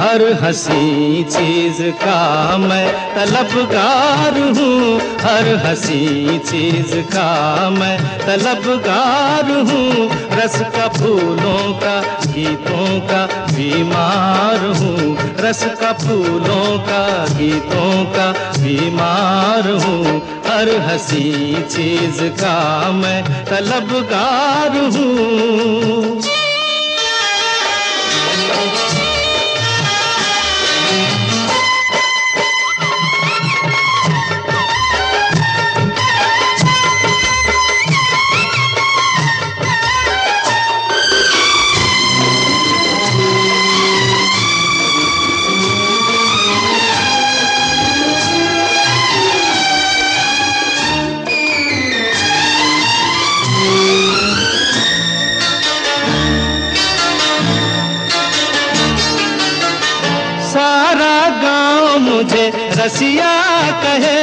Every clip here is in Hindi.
हर हंसी चीज का मैं तलबगार हूँ, हर हंसी चीज का मैं तलबगार हूँ। रस का फूलों का गीतों का बीमार हूँ, रस का फूलों का गीतों का बीमार हूँ। हर हंसी चीज का मैं तलबगार हूँ। सारा गांव मुझे रसिया कहे,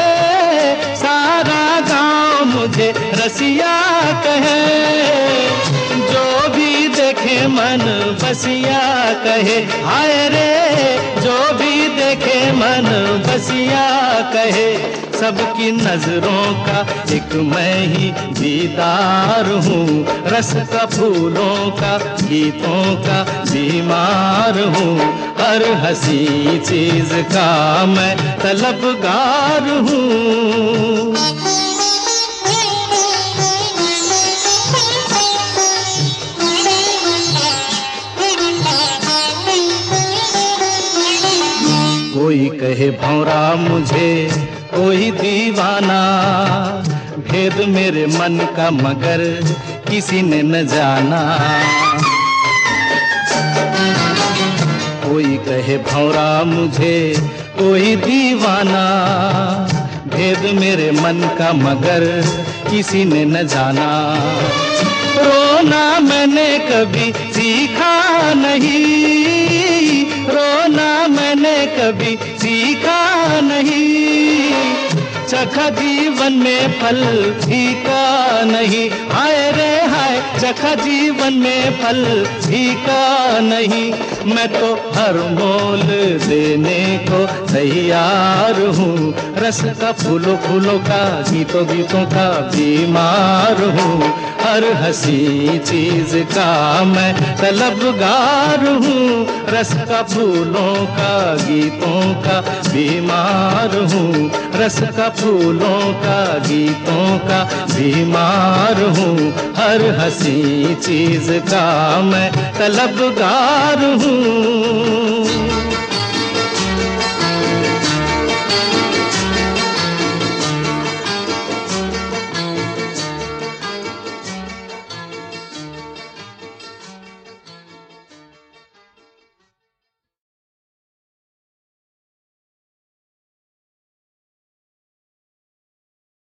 सारा गांव मुझे रसिया कहे। जो भी देखे मन बसिया कहे, हाय रे जो भी देखे मन बसिया कहे। सबकी नजरों का एक मैं ही दीदार हूँ, रस का फूलों का गीतों का बीमार हूँ। हर हंसी चीज का मैं तलबगार हूँ। कोई कहे भौरा मुझे, कोई दीवाना, भेद मेरे मन का मगर किसी ने न जाना। कोई कहे भौरा मुझे, कोई दीवाना, भेद मेरे मन का मगर किसी ने न जाना। रोना मैंने कभी सीखा नहीं, रोना मैंने कभी सीखा नहीं। चखा जीवन में फल फीका नहीं, हाय रे हाय चखा जीवन में फल फीका नहीं। मैं तो हर मोल देने को तैयार हूँ, रस का फूलों फूलों का गीतों गीतों का बीमार हूँ। हर हंसी चीज का मैं तलबगार हूँ, रस का फूलों का गीतों का बीमार हूँ। रस का फूलों का गीतों का बीमार हूँ। हर हंसी चीज का मैं तलबगार हूँ।